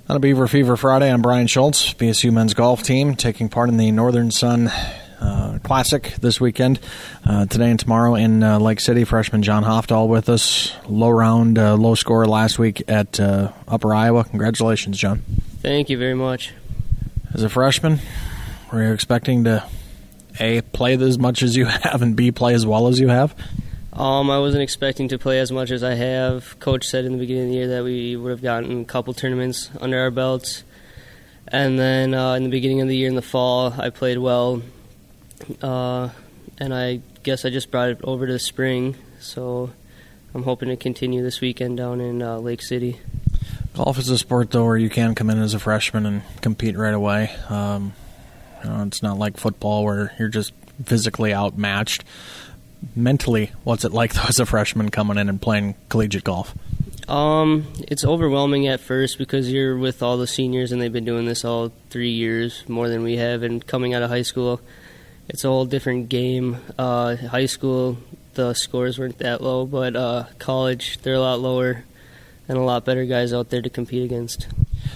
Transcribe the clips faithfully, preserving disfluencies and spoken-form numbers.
On a Beaver Fever Friday, I'm Brian Schultz, B S U men's golf team, taking part in the Northern Sun uh, Classic this weekend. Uh, today and tomorrow in uh, Lake City, freshman John Hofdahl with us. Low round, uh, low score last week at uh, Upper Iowa. Congratulations, John. Thank you very much. As a freshman, were you expecting to, A, play as much as you have, and B, play as well as you have? Um, I wasn't expecting to play as much as I have. Coach said in the beginning of the year that we would have gotten a couple tournaments under our belts. And then uh, in the beginning of the year in the fall, I played well. Uh, and I guess I just brought it over to the spring. So I'm hoping to continue this weekend down in uh, Lake City. Golf is a sport, though, where you can come in as a freshman and compete right away. Um, you know, it's not like football where you're just physically outmatched. Mentally, what's it like, though, as a freshman coming in and playing collegiate golf? Um, it's overwhelming at first because you're with all the seniors and they've been doing this all three years, more than we have. And coming out of high school, it's a whole different game. Uh, high school, the scores weren't that low, but uh, college, they're a lot lower and a lot better guys out there to compete against.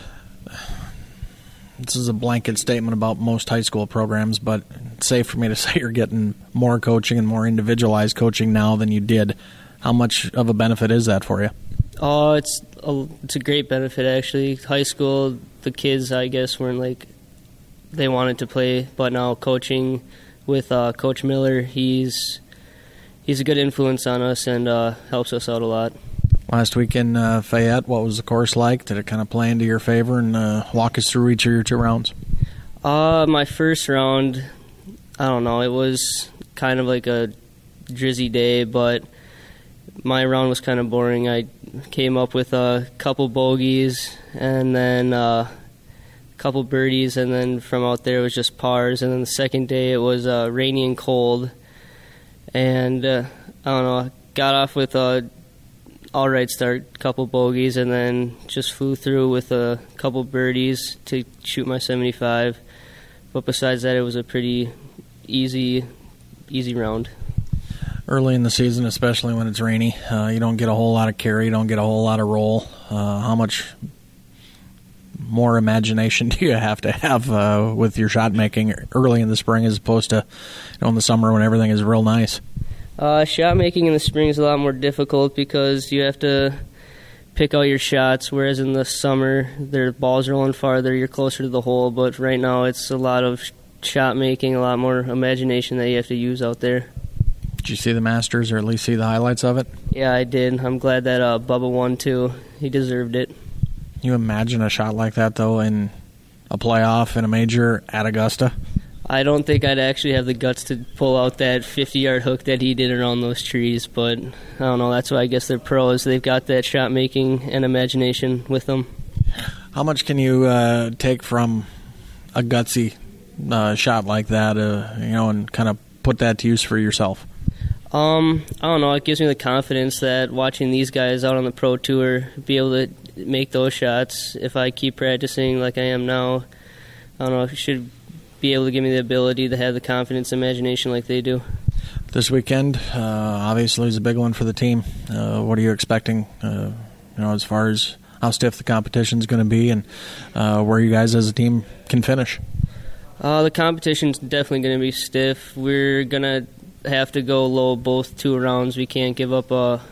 This is a blanket statement about most high school programs, but it's safe for me to say you're getting more coaching and more individualized coaching now than you did. How much of a benefit is that for you? Oh, it's a, it's a great benefit, actually. High school, the kids, I guess, weren't like they wanted to play, but now coaching with uh, Coach Miller, he's he's a good influence on us and uh, helps us out a lot. Last week in uh, Fayette, what was the course like? Did it kind of play into your favor? And uh, walk us through each of your two rounds. Uh, my first round, I don't know, it was kind of like a drizzy day, but my round was kind of boring. I came up with a couple bogeys and then uh, a couple birdies, and then from out there it was just pars. And then the second day it was uh, rainy and cold. And uh, I don't know, I got off with a all right start, couple bogeys, and then just flew through with a couple birdies to shoot my seventy-five. But besides that, it was a pretty easy, easy round. Early in the season, especially when it's rainy, uh, you don't get a whole lot of carry, you don't get a whole lot of roll. Uh, how much more imagination do you have to have uh, with your shot making early in the spring as opposed to, you know, in the summer when everything is real nice? Uh, shot making in the spring is a lot more difficult because you have to pick out your shots, whereas in the summer, their balls rolling farther, you're closer to the hole. But right now, it's a lot of shot making, a lot more imagination that you have to use out there. Did you see the Masters or at least see the highlights of it? Yeah, I did. I'm glad that uh, Bubba won, too. He deserved it. Can you imagine a shot like that, though, in a playoff, in a major, at Augusta? I don't think I'd actually have the guts to pull out that fifty-yard hook that he did around those trees, but I don't know. That's why I guess they're pros. They've got that shot making and imagination with them. How much can you uh, take from a gutsy uh, shot like that, uh, you know, and kind of put that to use for yourself? Um, I don't know. It gives me the confidence that watching these guys out on the pro tour be able to make those shots. If I keep practicing like I am now, I don't know. It should be able to give me the ability to have the confidence and imagination like they do. This weekend, uh, obviously, is a big one for the team. Uh, what are you expecting, uh, you know, as far as how stiff the competition is going to be and uh, where you guys as a team can finish? Uh, the competition's definitely going to be stiff. We're going to have to go low both two rounds. We can't give up a,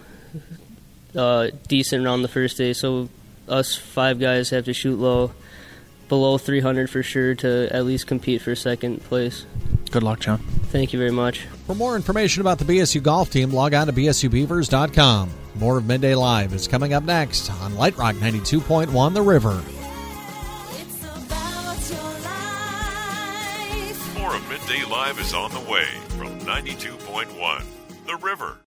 a decent round the first day, so us five guys have to shoot low. Below three hundred for sure to at least compete for second place. Good luck, John. Thank you very much. For more information about the B S U golf team, log on to B S U Beavers dot com. More of Midday Live is coming up next on Light Rock ninety-two point one The River. More of Midday Live is on the way from ninety-two point one The River.